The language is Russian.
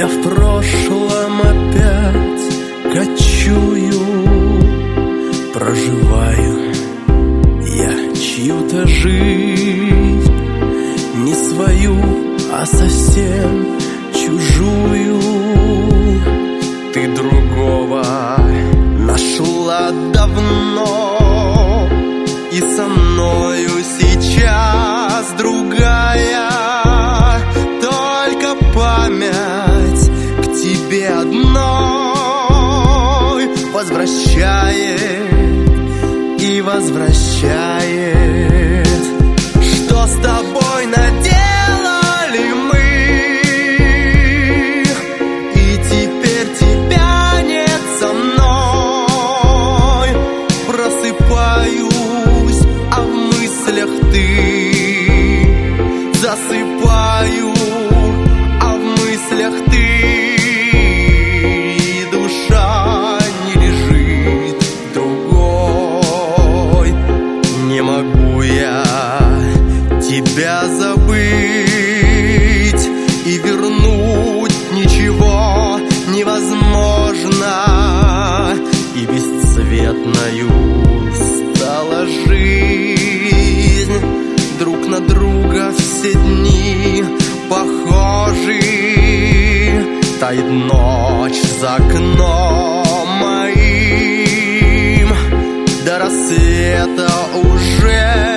Я в прошлом опять кочую, проживаю я чью-то жизнь, не свою, а совсем чужую. Ты другого нашла давно, и со мною сейчас другая. Только память к тебе одной возвращает и возвращает. Что с тобой наделали мы, и теперь тебя нет со мной. Просыпаюсь, а в мыслях ты. Засыпаю, а в мыслях ты. Душа не лежит другой. Не могу я тебя забыть, и вернуть ничего невозможно. И бесцветною стала жизнь, друг на друга все дни похожи. Тает ночь за окном моим, до рассвета уже